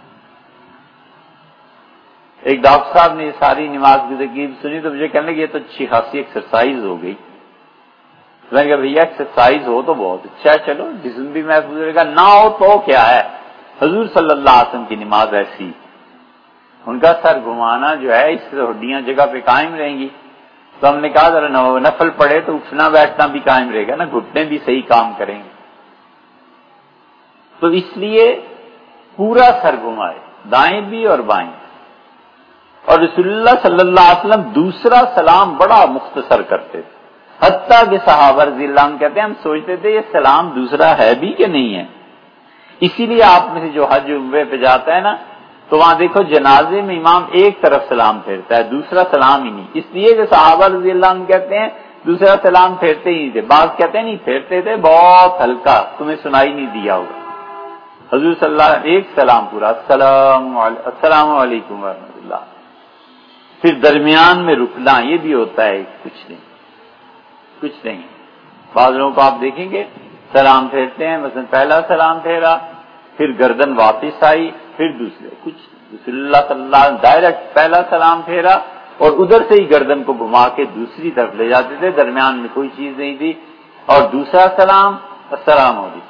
ایک ڈاکٹر صاحب نے یہ ساری نماز کی ترکیب سنی تو مجھے کہنے لگے یہ تو اچھی خاصی ایکسرسائز ہو گئی۔ میں نے کہا بھیا ایکسرسائز ہو تو بہت اچھا ہے، چلو جسم بھی محفوظ رہے گا، نہ ہو تو کیا ہے، حضور صلی اللہ علیہ وسلم کی نماز ایسی، ان کا سر گھمانا جو ہے اس سے ہڈیاں جگہ پہ قائم رہیں گی۔ تو ہم نے کہا ذرا نفل پڑھے تو اٹھنا بیٹھنا بھی قائم رہے گا نا، گھٹنے بھی صحیح کام کریں گے، تو اس لیے پورا سر گھمائے، دائیں بھی اور بائیں۔ اور رسول اللہ صلی اللہ علیہ وسلم دوسرا سلام بڑا مختصر کرتے تھے، حتیٰ کہ صحابہ رضی اللہ عنہ کہتے ہیں ہم سوچتے تھے یہ سلام دوسرا ہے بھی کہ نہیں ہے۔ اسی لیے آپ میں سے جو حج عمرے پہ جاتا ہے نا تو وہاں دیکھو جنازے میں امام ایک طرف سلام پھیرتا ہے، دوسرا سلام ہی نہیں، اس لیے کہ صحابہ رضی اللہ عنہ کہتے ہیں دوسرا سلام پھیرتے ہی نہیں تھے، بعض کہتے ہیں نہیں پھیرتے تھے بہت ہلکا، تمہیں سنائی نہیں دیا ہوگا۔ حضور صلی اللہ علیہ وسلم ایک سلام پورا السلام علیکم ورحمۃ اللہ، پھر درمیان میں رکنا یہ بھی ہوتا ہے کچھ نہیں۔ بعض لوگوں کو آپ دیکھیں گے سلام پھیرتے ہیں، مثلا پہلا سلام پھیرا، پھر گردن واپس آئی، پھر دوسرے، کچھ رسول اللہ صلی اللہ علیہ وسلم ڈائریکٹ پہلا سلام پھیرا اور ادھر سے ہی گردن کو گھما کے دوسری طرف لے جاتے تھے، درمیان میں کوئی چیز نہیں تھی، اور دوسرا سلام السلام علیکم،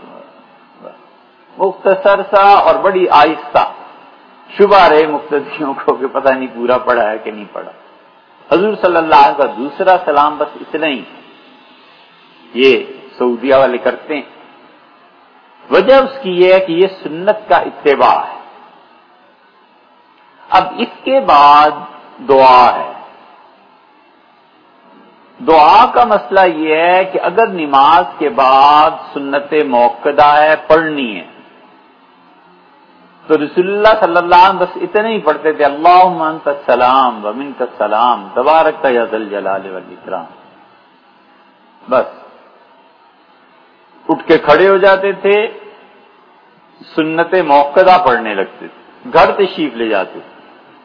مختصر سا اور بڑی آہستہ، شبہ رہے مقتدیوں کو کہ پتہ نہیں پورا پڑھا ہے کہ نہیں پڑھا۔ حضور صلی اللہ علیہ وسلم کا دوسرا سلام بس اتنا ہی، یہ سعودیہ والے کرتے ہیں۔ وجہ اس کی یہ ہے کہ یہ سنت کا اتباع ہے۔ اب اس کے بعد دعا ہے۔ دعا کا مسئلہ یہ ہے کہ اگر نماز کے بعد سنت موقدہ ہے، پڑھنی ہے، تو رسول اللہ صلی اللہ علیہ وسلم بس اتنے ہی پڑھتے تھے، اللہم انت السلام ومنک السلام تبارک یا ذا الجلال والاکرام، بس اٹھ کے کھڑے ہو جاتے تھے، سنت موقدہ پڑھنے لگتے تھے، گھر تشریف لے جاتے تھے۔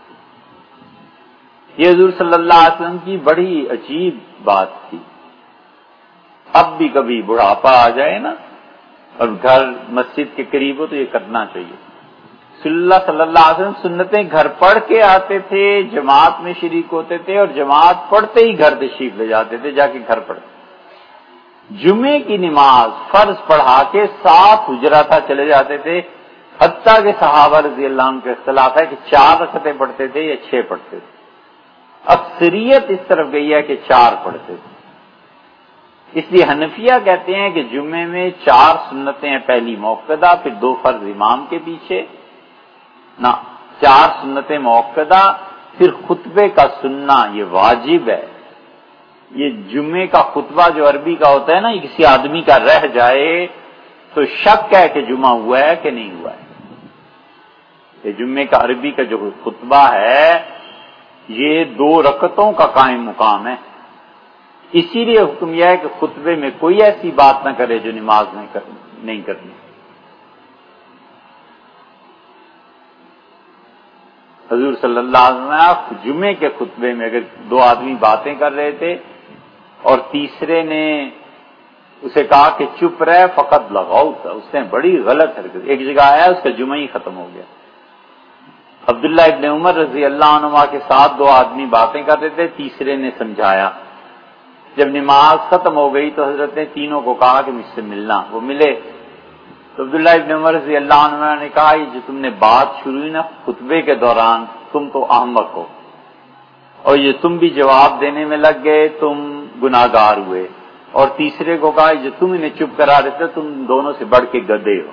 یہ حضور صلی اللہ علیہ وسلم کی بڑی عجیب بات تھی۔ اب بھی کبھی بڑھاپا آ جائے نا اور گھر مسجد کے قریب ہو تو یہ کرنا چاہیے۔ صلی اللہ علیہ وسلم سنتیں گھر پڑھ کے آتے تھے، جماعت میں شریک ہوتے تھے اور جماعت پڑھتے ہی گھر تشریف لے جاتے تھے، جا کے گھر پڑھتے۔ جمعے کی نماز فرض پڑھا کے 7 حجرہ تھا چلے جاتے تھے، حتیٰ کہ صحابہ رضی اللہ عنہ کے اختلاف ہے کہ 4 رکعتیں پڑھتے تھے یا 6 پڑھتے تھے۔ اکثریت اس طرف گئی ہے کہ 4 پڑھتے تھے۔ اس لیے حنفیہ کہتے ہیں کہ جمعے میں 4 سنتیں ہیں، پہلی موقدہ، پھر 2 فرض امام کے پیچھے، نہ 4 سنتیں موقدہ، پھر خطبے کا سننا یہ واجب ہے۔ یہ جمعے کا خطبہ جو عربی کا ہوتا ہے نا، یہ کسی آدمی کا رہ جائے تو شک ہے کہ جمعہ ہوا ہے کہ نہیں ہوا ہے۔ یہ جمعے کا عربی کا جو خطبہ ہے یہ 2 رکعتوں کا قائم مقام ہے، اسی لیے حکم یہ ہے کہ خطبے میں کوئی ایسی بات نہ کرے جو نماز نہیں کرنی۔ حضور صلی اللہ علیہ وسلم جمعے کے خطبے میں اگر 2 آدمی باتیں کر رہے تھے اور تیسرے نے اسے کہا کہ چپ رہے فقط لغاؤ تھا، اس نے بڑی غلط حرکت، ایک جگہ آیا اس کا جمعہ ہی ختم ہو گیا۔ عبداللہ ابن عمر رضی اللہ عنہ کے ساتھ 2 آدمی باتیں کر رہے تھے، تیسرے نے سمجھایا، جب نماز ختم ہو گئی تو حضرت نے تینوں کو کہا کہ مجھ سے ملنا، وہ ملے تو عبداللہ ابن عمر رضی اللہ عنہ نے کہا یہ جو تم نے بات شروع ہوئی نا خطبے کے دوران، تم تو احمق ہو، اور یہ تم بھی جواب دینے میں لگ گئے، تم گناہگار ہوئے، اور تیسرے کو کہا جو تم انہیں چپ کرا رہے تھے تم دونوں سے بڑھ کے گدھے ہو،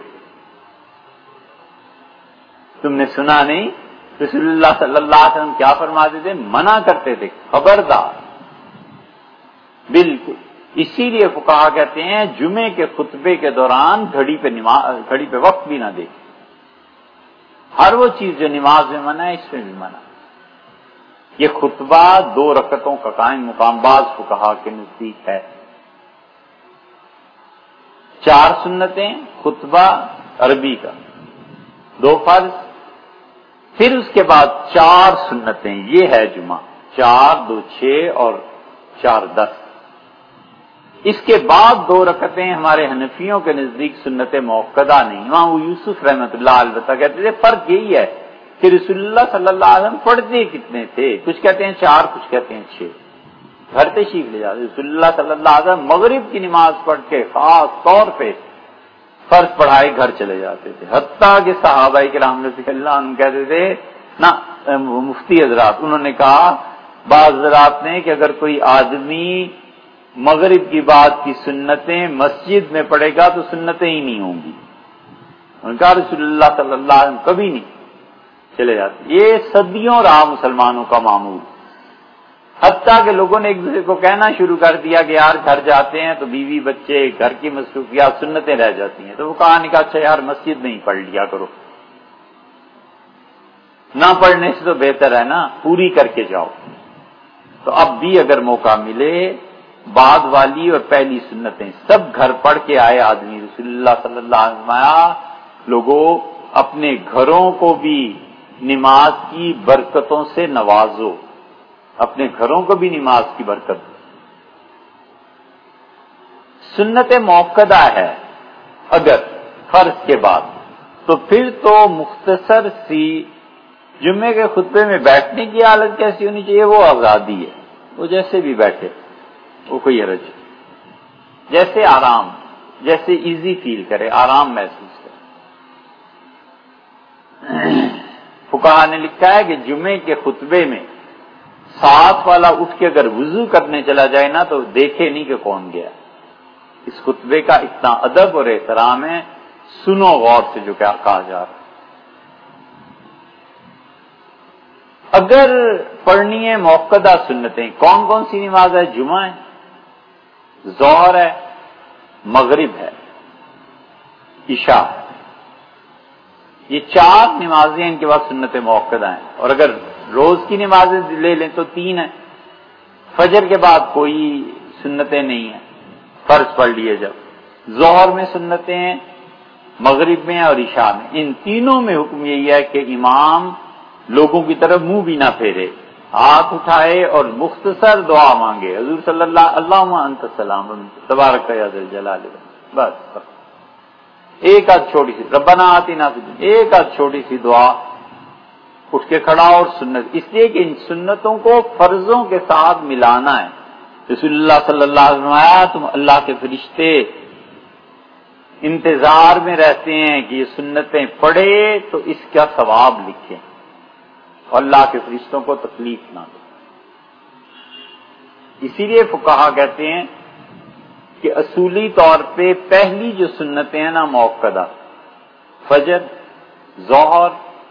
تم نے سنا نہیں؟ رسول اللہ صلی اللہ علیہ وسلم کیا فرماتے تھے؟ منع کرتے تھے، خبردار، بالکل۔ اسی لیے فقہا کہتے ہیں جمعے کے خطبے کے دوران گھڑی پہ وقت بھی نہ دے، ہر وہ چیز جو نماز میں منع ہے اس میں بھی منع۔ یہ خطبہ 2 رکعتوں کا قائم مقام بعض فقہا کے نزدیک ہے۔ 4 سنتیں، خطبہ عربی کا، 2 فرض، پھر اس کے بعد 4 سنتیں، یہ ہے جمعہ، 4 2 6 اور 4 10۔ اس کے بعد 2 رکعتیں ہمارے حنفیوں کے نزدیک سنت موقدہ نہیں۔ امام یوسف رحمۃ اللہ البتہ کہتے تھے فرق یہی ہے کہ رسول اللہ صلی اللہ علیہ وسلم پڑھتے کتنے تھے، کچھ کہتے ہیں 4 کچھ کہتے ہیں 6، گھر تشریف لے جاتے۔ رسول اللہ صلی اللہ علیہ وسلم مغرب کی نماز پڑھ کے خاص طور پہ فرض پڑھائے گھر چلے جاتے تھے، حتیٰ کہ صحابہ کرام رضی اللہ عنہم کہتے تھے نا، مفتی حضرات انہوں نے کہا بعض حضرات نے کہ اگر کوئی آدمی مغرب کی بعد کی سنتیں مسجد میں پڑھے گا تو سنتیں ہی نہیں ہوں گی، انہوں نے کہا رسول اللہ صلی اللہ علیہ وسلم کبھی نہیں چلے جاتے۔ یہ صدیوں رہا مسلمانوں کا معمول، حتیٰ کہ لوگوں نے ایک دوسرے کو کہنا شروع کر دیا کہ یار گھر جاتے ہیں تو بیوی بچے گھر کی مصروفیات سنتیں رہ جاتی ہیں، تو وہ کہا نہیں، کہا اچھا یار مسجد میں ہی پڑھ لیا کرو، نہ پڑھنے سے تو بہتر ہے نا پوری کر کے جاؤ۔ تو اب بھی اگر موقع ملے بعد والی اور پہلی سنتیں سب گھر پڑھ کے آئے آدمی، رسول اللہ صلی اللہ علیہ وسلم لوگوں اپنے گھروں کو بھی نماز کی برکتوں سے نوازو، اپنے گھروں کو بھی نماز کی برکت۔ سنت موقدہ ہے اگر فرض کے بعد، تو پھر تو مختصر سی جمعے کے خطبے میں بیٹھنے کی حالت کیسی ہونی چاہیے؟ وہ آزادی ہے، وہ جیسے بھی بیٹھے، وہ کوئی حرج، جیسے آرام، جیسے ایزی فیل کرے، آرام محسوس کرے۔ فقہا نے لکھا ہے کہ جمعے کے خطبے میں ساتھ والا اٹھ کے اگر وضو کرنے چلا جائے نا تو دیکھے نہیں کہ کون گیا۔ اس خطبے کا اتنا ادب اور احترام ہے، سنو غور سے جو کیا کہا جا رہا ہے۔ اگر پڑھنی ہے موقدہ سنتیں، کون کون سی نماز ہے؟ جمعہ ہے، ظہر ہے، مغرب ہے، عشاء ہے، یہ 4 نمازیں ان کے بعد سنت موقدہ ہیں۔ اور اگر روز کی نمازیں لے لیں تو 3 ہیں۔ فجر کے بعد کوئی سنتیں نہیں ہیں، فرض پڑھ لیے جب۔ ظہر میں سنتیں ہیں، مغرب میں اور عشاء میں۔ ان تینوں میں حکم یہی ہے کہ امام لوگوں کی طرف منہ بھی نہ پھیرے، ہاتھ اٹھائے اور مختصر دعا مانگے۔ حضور صلی اللہ اللہم انت السلام تبارک یا ذی الجلال، بس ایک آدھ چھوٹی سی ربنا آتنا فی الدنیا، ایک آدھ چھوٹی سی دعا، اٹھ کے کھڑا اور سنت، اس لیے کہ ان سنتوں کو فرضوں کے ساتھ ملانا ہے۔ رسول اللہ صلی اللہ علیہ وسلم آیا، تم اللہ کے فرشتے انتظار میں رہتے ہیں کہ یہ سنتیں پڑھے تو اس کا ثواب لکھیں اور اللہ کے فرشتوں کو تکلیف نہ دے۔ اسی لیے فقہا کہتے ہیں کہ اصولی طور پہ پہلی جو سنتیں ہیں نا موقدہ، فجر، ظہر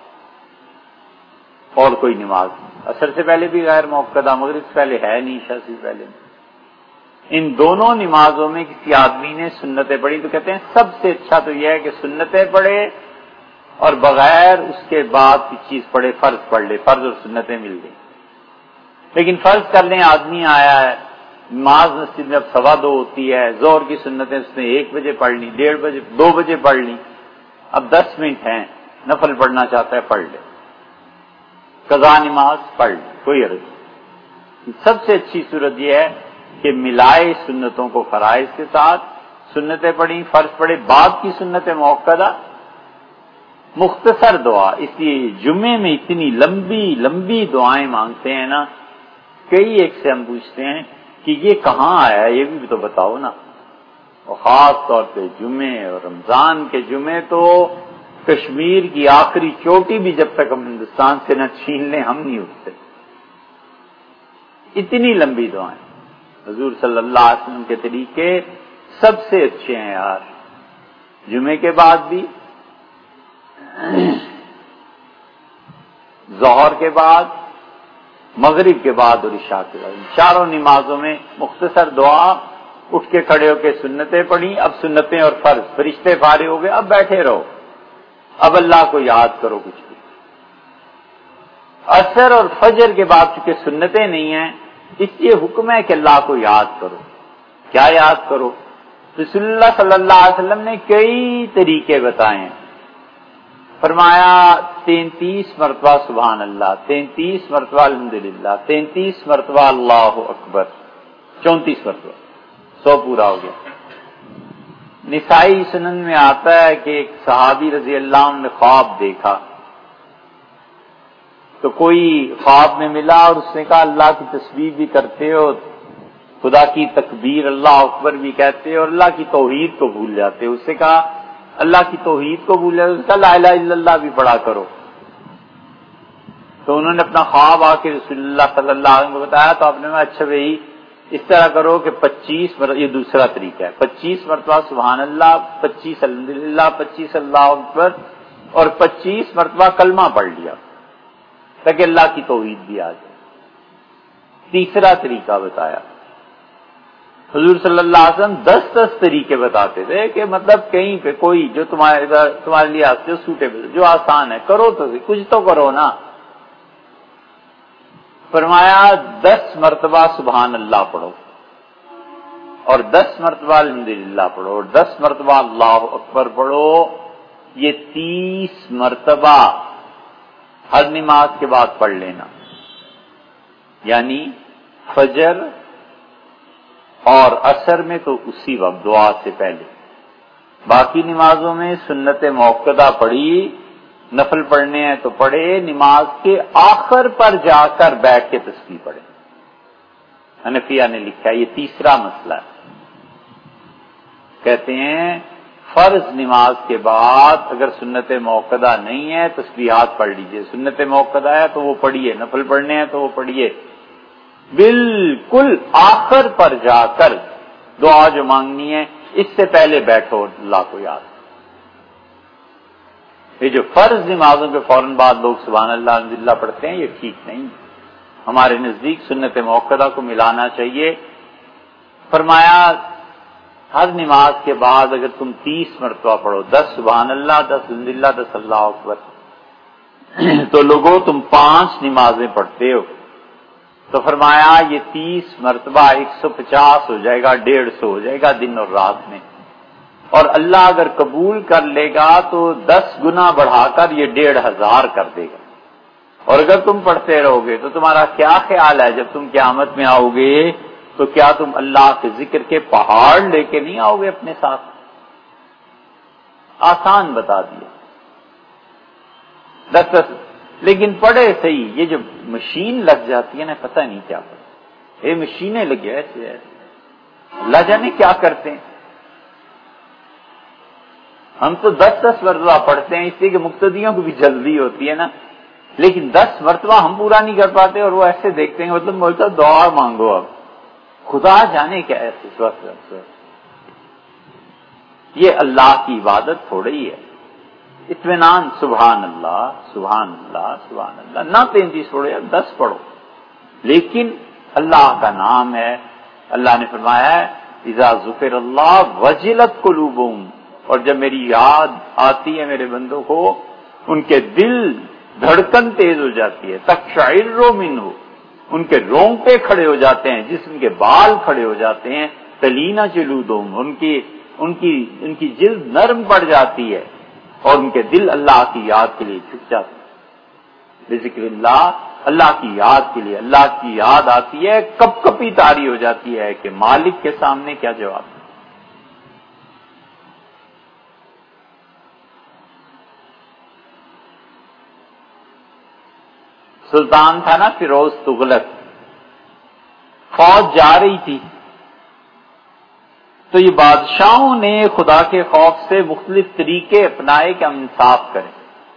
اور کوئی نماز، عصر سے پہلے بھی غیر موقدہ، مغرب سے پہلے ہے نہیں، عشاء سے پہلے نہیں، ان دونوں نمازوں میں کسی آدمی نے سنتیں پڑھی تو کہتے ہیں سب سے اچھا تو یہ ہے کہ سنتیں پڑھے اور بغیر اس کے بعد کی چیز پڑھے، فرض پڑھ لے، فرض اور سنتیں مل گئی۔ لیکن فرض کر لیں آدمی آیا ہے، نماز مسجد میں اب 2:15 ہوتی ہے، ظہر کی سنتیں اس نے 1 بجے پڑھ لی، 1:30 بجے، 2 بجے پڑھ لی، اب 10 منٹ ہیں، نفل پڑھنا چاہتا ہے پڑھ لے، قضا نماز پڑھ لے، کوئی حرج نہیں۔ سب سے اچھی صورت یہ ہے کہ ملائے سنتوں کو فرائض کے ساتھ، سنتیں پڑھی، فرض پڑھے، بعد کی سنتیں موقدہ، مختصر دعا۔ اس لیے جمعے میں اتنی لمبی لمبی دعائیں مانگتے ہیں نا، کئی ایک سے ہم پوچھتے ہیں کہ یہ کہاں آیا ہے، یہ بھی تو بتاؤ نا۔ اور خاص طور پہ جمعے اور رمضان کے جمعے تو کشمیر کی آخری چوٹی بھی جب تک ہم ہندوستان سے نہ چھین لیں ہم نہیں اٹھتے، اتنی لمبی دعائیں۔ حضور صلی اللہ علیہ وسلم کے طریقے سب سے اچھے ہیں یار، جمعے کے بعد بھی، ظہر کے بعد، مغرب کے بعد اور عشاء کے بعد، چاروں نمازوں میں مختصر دعا، اٹھ کے کھڑے ہو کے سنتیں پڑھی۔ اب سنتیں اور فرض، فرشتے فارغ ہو گئے، اب بیٹھے رہو، اب اللہ کو یاد کرو کچھ بھی۔ عصر اور فجر کے بعد چونکہ سنتیں نہیں ہیں، اس لیے حکم ہے کہ اللہ کو یاد کرو۔ کیا یاد کرو؟ رسول اللہ صلی اللہ علیہ وسلم نے کئی طریقے بتائے ہیں۔ فرمایا 33 مرتبہ سبحان اللہ، 33 مرتبہ الحمدللہ، 33 مرتبہ اللہ اکبر، 34 مرتبہ، 100 پورا ہو گیا۔ نسائی سنن میں آتا ہے کہ ایک صحابی رضی اللہ عنہ نے خواب دیکھا، تو کوئی خواب میں ملا اور اس نے کہا اللہ کی تسبیح بھی کرتے ہو، خدا کی تکبیر اللہ اکبر بھی کہتے ہو اور اللہ کی توحید کو بھول جاتے ہو۔ اس سے کہا اللہ کی توحید کو بھول جاتے، اس کا لا الہ الا اللہ بھی پڑھا کرو۔ تو انہوں نے اپنا خواب آ کے رسول اللہ صلی اللہ علیہ وسلم کو بتایا، تو آپ نے کہا اچھا بھائی اس طرح کرو کہ 25 مرتبہ، یہ دوسرا طریقہ ہے، 25 مرتبہ سبحان اللہ، 25 الحمدللہ، 25 اللہ اکبر اور 25 مرتبہ کلمہ پڑھ لیا تاکہ اللہ کی توحید بھی آ جائے۔ تیسرا طریقہ بتایا حضور صلی اللہ علیہ وسلم، 10 طریقے بتاتے تھے کہ مطلب کہیں پہ کوئی جو تمہارے لیے جو سوٹیبل، جو آسان ہے کرو، تو کچھ تو کرو نا۔ فرمایا 10 مرتبہ سبحان اللہ پڑھو اور 10 مرتبہ الحمدللہ پڑھو اور 10 مرتبہ اللہ اکبر پڑھو، یہ 30 مرتبہ ہر نماز کے بعد پڑھ لینا، یعنی فجر، اور عصر میں تو اسی وقت دعا سے پہلے. باقی نمازوں میں سنت موقدہ پڑھی، نفل پڑھنے ہیں تو پڑھے، نماز کے آخر پر جا کر بیٹھ کے تسبیح پڑھے. حنفیہ نے لکھا ہے یہ تیسرا مسئلہ ہے. کہتے ہیں فرض نماز کے بعد اگر سنت موقدہ نہیں ہے تسبیحات پڑھ لیجئے، سنت موقدہ ہے تو وہ پڑھیے، نفل پڑھنے ہیں تو وہ پڑھیے. بالکل آخر پر جا کر دعا جو مانگنی ہے اس سے پہلے بیٹھو اللہ کو یاد. یہ جو فرض نمازوں کے فوراً بعد لوگ سبحان اللہ الحمدللہ پڑھتے ہیں یہ ٹھیک نہیں. ہمارے نزدیک سنت موقدہ کو ملانا چاہیے. فرمایا ہر نماز کے بعد اگر تم 30 مرتبہ پڑھو، 10 سبحان اللہ، 10 الحمدللہ، 10 اللہ اکبر، تو لوگوں تم 5 نمازیں پڑھتے ہو. تو فرمایا یہ 30 مرتبہ 150 ہو جائے گا، 150 ہو جائے گا دن اور رات میں. اور اللہ اگر قبول کر لے گا تو 10 گنا بڑھا کر یہ 1500 کر دے گا. اور اگر تم پڑھتے رہو گے تو تمہارا کیا خیال ہے جب تم قیامت میں آؤ گے تو کیا تم اللہ کے ذکر کے پہاڑ لے کے نہیں آؤ گے اپنے ساتھ؟ آسان بتا دیا 10. لیکن پڑھے صحیح، یہ جو مشین لگ جاتی ہے نا پتہ نہیں کیا پڑھے. یہ مشینیں لگی ایسے اللہ جانے کیا کرتے ہیں. ہم تو 10 مرتبہ پڑھتے ہیں اس لیے کہ مقتدیوں کو بھی جلدی ہوتی ہے نا، لیکن 10 مرتبہ ہم پورا نہیں کر پاتے اور وہ ایسے دیکھتے ہیں مطلب بولتا دعا مانگو. اب خدا جانے کیا ہے اس وقت. یہ اللہ کی عبادت تھوڑی ہے. اطمینان سبحان اللہ سبحان اللہ سبحان اللہ، نہ 33 پڑھو یا 10 پڑھو، لیکن اللہ کا نام ہے. اللہ نے فرمایا ہے اذا ذکر اللہ وجلت قلوبہم، اور جب میری یاد آتی ہے میرے بندوں کو ان کے دل دھڑکن تیز ہو جاتی ہے. تقشعر منہ، ان کے رونگٹے کھڑے ہو جاتے ہیں، جسم کے بال کھڑے ہو جاتے ہیں. تلین جلودہم، ان کی جلد نرم پڑ جاتی ہے اور ان کے دل اللہ کی یاد کے لیے جھک جاتے ہیں. بذکر اللہ، اللہ کی یاد کے لیے اللہ کی یاد آتی ہے، کپ کپی طاری ہو جاتی ہے کہ مالک کے سامنے کیا جواب. سلطان تھا نا فیروز تغلق، فوج جا رہی تھی تو یہ بادشاہوں نے خدا کے خوف سے مختلف طریقے اپنائے کہ ہم انصاف کریں.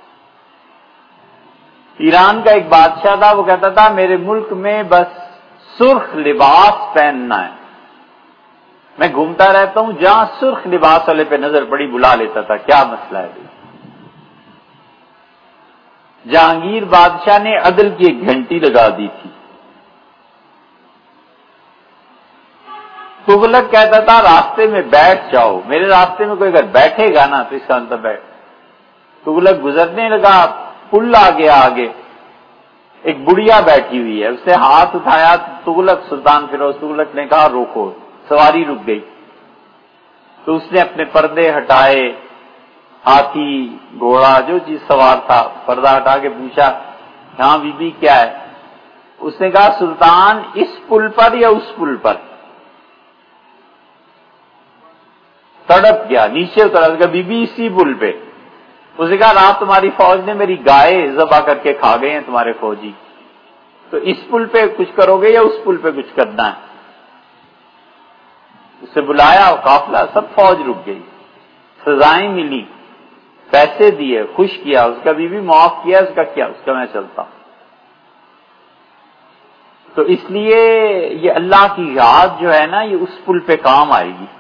ایران کا ایک بادشاہ تھا، وہ کہتا تھا میرے ملک میں بس سرخ لباس پہننا ہے. میں گھومتا رہتا ہوں جہاں سرخ لباس والے پہ نظر پڑی بلا لیتا تھا. کیا مسئلہ ہے بھائی؟ جہانگیر بادشاہ نے عدل کی ایک گھنٹی لگا دی تھی. تغلق کہتا تھا راستے میں بیٹھ جاؤ، میرے راستے میں کوئی اگر بیٹھے گا نا تو اس کا مطلب بیٹھ. تغلق گزرنے لگا، پل آ گیا آگے، ایک بڑھیا بیٹھی ہوئی ہے، اس نے ہاتھ اٹھایا. تغلق سلطان فیروز تغلق نے کہا روکو. سواری رک گئی تو اس نے اپنے پردے ہٹائے، ہاتھی گھوڑا جو چیز سوار تھا پردہ ہٹا کے پوچھا ہاں بی بی کیا ہے؟ اس نے کہا سلطان اس پل پر یا اس پل پر؟ تڑپ گیا، نیچے اترا گیا. بی بی اسی پل پہ. اس نے کہا رات تمہاری فوج نے میری گائے ذبح کر کے کھا گئے ہیں تمہارے فوجی، تو اس پل پہ کچھ کرو گے یا اس پل پہ کچھ کرنا ہے؟ اسے بلایا، قافلہ سب فوج رک گئی، سزائیں ملی، پیسے دیے، خوش کیا. اس کا بیوی معاف کیا، اس کا کیا، اس کا میں چلتا ہوں. تو اس لیے یہ اللہ کی یاد جو ہے نا یہ اس پل پہ کام آئے گی.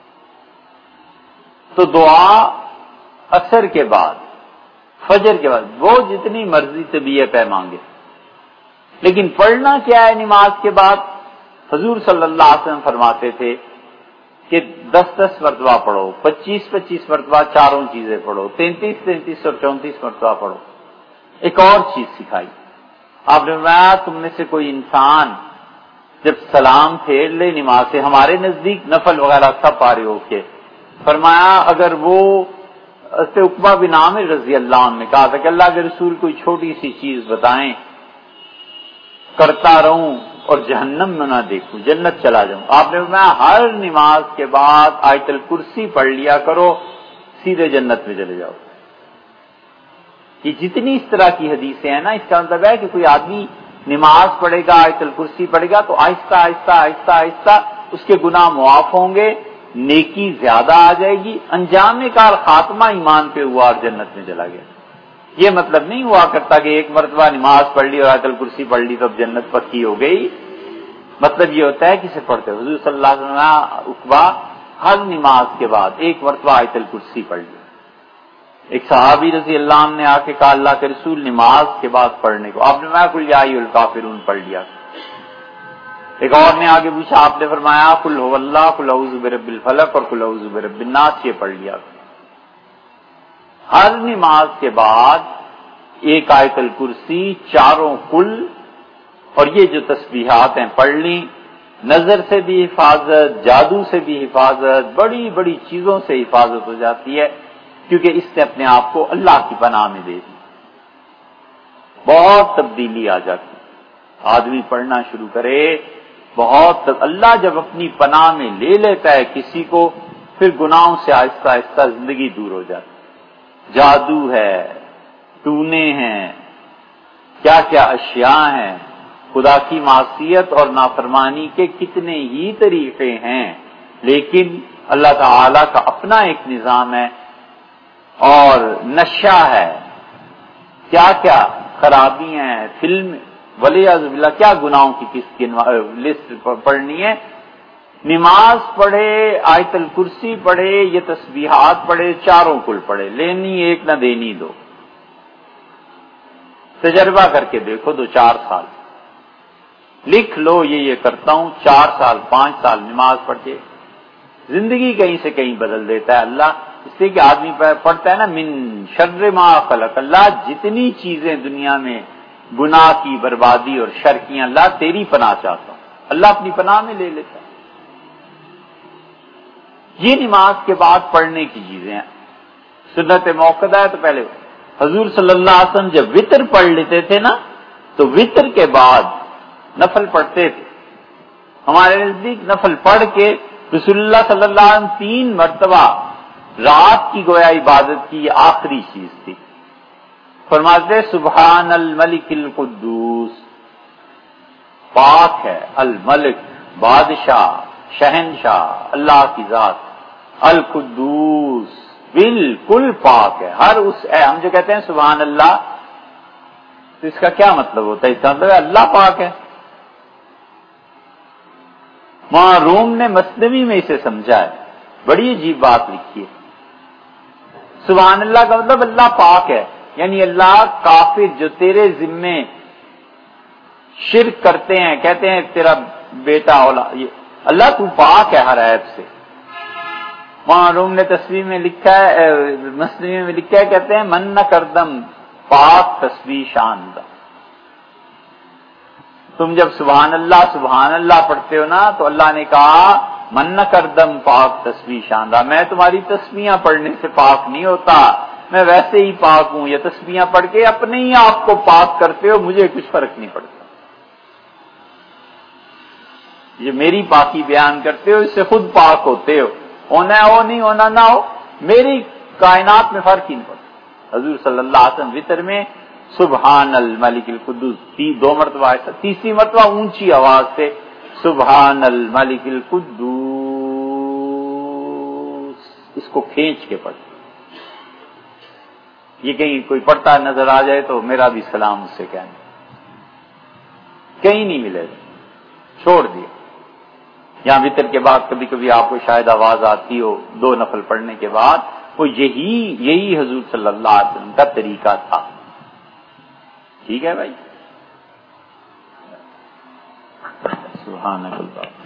تو دعا عصر کے بعد، فجر کے بعد، وہ جتنی مرضی طبیعت ہے مانگے، لیکن پڑھنا کیا ہے نماز کے بعد؟ حضور صلی اللہ علیہ وسلم فرماتے تھے کہ 10 مرتبہ پڑھو، 25 مرتبہ چاروں چیزیں پڑھو، 33 اور 34 مرتبہ پڑھو. ایک اور چیز سکھائی آپ نے، فرمایا تم میں سے کوئی انسان جب سلام پھیر لے نماز سے، ہمارے نزدیک نفل وغیرہ سب پارے ہو کے، فرمایا اگر وہ عقبہ بن عامر رضی اللہ عنہ نے کہا تھا کہ اللہ کے رسول کوئی چھوٹی سی چیز بتائیں کرتا رہوں اور جہنم میں نہ دیکھوں، جنت چلا جاؤں۔ آپ نے فرمایا ہر نماز کے بعد آیت الکرسی پڑھ لیا کرو، سیدھے جنت میں چلے جاؤ۔ یہ جتنی اس طرح کی حدیثیں ہیں نا، اس کا مطلب ہے کہ کوئی آدمی نماز پڑھے گا، آیت الکرسی پڑھے گا تو آہستہ آہستہ آہستہ آہستہ اس کے گناہ معاف ہوں گے، نیکی زیادہ آ جائے گی، انجام کار خاتمہ ایمان پہ ہوا اور جنت میں چلا گیا۔ یہ مطلب نہیں ہوا کرتا کہ ایک مرتبہ نماز پڑھ لی اور آیت الکرسی پڑھ لی تو اب جنت پکی ہو گئی۔ مطلب یہ ہوتا ہے کسے پڑھتے ہیں حضور صلی اللہ علیہ وسلم عقبہ ہر نماز کے بعد ایک مرتبہ آیت الکرسی پڑھ لی۔ ایک صحابی رضی اللہ عنہ نے آ کے کہا اللہ کے رسول نماز کے بعد پڑھنے کو، آپ نے فرمایا قل یا ایھا الکافرون پڑھ لیا۔ ایک اور نے آگے پوچھا، آپ نے فرمایا قل ھو اللہ، قل اعوذ برب الفلق اور قل اعوذ برب الناس، یہ پڑھ لیا۔ ہر نماز کے بعد ایک آیت الکرسی، چاروں قل، اور یہ جو تسبیحات ہیں پڑھ لی۔ نظر سے بھی حفاظت، جادو سے بھی حفاظت، بڑی بڑی چیزوں سے حفاظت ہو جاتی ہے، کیونکہ اس نے اپنے آپ کو اللہ کی پناہ میں دے دی۔ بہت تبدیلی آ جاتی ہے، آدمی پڑھنا شروع کرے، اللہ جب اپنی پناہ میں لے لیتا ہے کسی کو، پھر گناہوں سے آہستہ آہستہ زندگی دور ہو جاتی ہے۔ جادو ہے، ٹونے ہیں، کیا کیا اشیاء ہیں، خدا کی معصیت اور نافرمانی کے کتنے ہی طریقے ہیں، لیکن اللہ تعالی کا اپنا ایک نظام ہے، اور نشہ ہے، کیا کیا خرابیاں ہیں، فلم ولیعذ باللہ کیا گناہوں کی کس کی لسٹ پڑھنی ہے۔ نماز پڑھے، آیت الکرسی پڑھے، یہ تسبیحات پڑھے، چاروں کل پڑھے، لینی ایک نہ دینی دو۔ تجربہ کر کے دیکھو 2-4 سال، لکھ لو یہ کرتا ہوں، 4 سال 5 سال نماز پڑھ کے زندگی کہیں سے کہیں بدل دیتا ہے اللہ۔ اس لیے کہ آدمی پڑھتا ہے نا من شر ما خلق، اللہ جتنی چیزیں دنیا میں گناہ کی، بربادی اور شر کی، اللہ تیری پناہ چاہتا ہوں، اللہ اپنی پناہ میں لے لیتا ہے۔ یہ نماز کے بعد پڑھنے کی چیزیں ہیں۔ سنت موقدہ ہے تو پہلے حضور صلی اللہ علیہ وسلم جب وتر پڑھ لیتے تھے نا، تو وتر کے بعد نفل پڑھتے تھے۔ ہمارے نزدیک نفل پڑھ کے رسول اللہ صلی اللہ علیہ وسلم 3 مرتبہ رات کی گویا عبادت کی یہ آخری چیز تھی۔ فرماتے سبحان الملک القدوس، پاک ہے الملک، بادشاہ، شہنشاہ، اللہ کی ذات، القدوس بالکل پاک ہے۔ ہر اس ہم جو کہتے ہیں سبحان اللہ، تو اس کا کیا مطلب ہوتا ہے؟ اس کا مطلب ہے اللہ پاک ہے۔ وہاں روم نے مثنوی میں اسے سمجھا ہے، بڑی عجیب بات لکھی ہے۔ سبحان اللہ کا مطلب اللہ پاک ہے، یعنی اللہ کافر جو تیرے ذمے شرک کرتے ہیں، کہتے ہیں تیرا بیٹا اولاد، اللہ تو پاک ہے ہر عیب سے۔ وہاں روم نے تصویر میں لکھا ہے، مثنوی میں لکھا ہے، کہتے ہیں من نہ کردم پاک تسبیح شاندہ۔ تم جب سبحان اللہ پڑھتے ہو نا، تو اللہ نے کہا من نہ کردم پاک تسبیح شاندہ، میں تمہاری تسبیحاں پڑھنے سے پاک نہیں ہوتا، میں ویسے ہی پاک ہوں۔ یہ تسبیحاں پڑھ کے اپنے ہی آپ کو پاک کرتے ہو، مجھے کچھ فرق نہیں پڑتا۔ یہ میری پاکی بیان کرتے ہو، اس سے خود پاک ہوتے ہو، ہونا ہو نہیں ہونا نہ ہو، میری کائنات میں فرق ہی نہیں پڑتا۔ حضور صلی اللہ علیہ وسلم وتر میں سبحان الملک القدوس 2 مرتبہ آیا، تیسری مرتبہ اونچی آواز سے سبحان الملک القدوس، اس کو کھینچ کے پڑھتے۔ یہ کہیں کوئی پڑھتا نظر آ جائے تو میرا بھی سلام اس سے کہنا، کہیں نہیں ملے گا، چھوڑ دیا۔ یہاں وتر کے بعد کبھی کبھی آپ کو شاید آواز آتی ہو 2 نفل پڑھنے کے بعد، وہ یہی حضور صلی اللہ علیہ وسلم کا طریقہ تھا۔ ٹھیک ہے بھائی، سبحان اللہ۔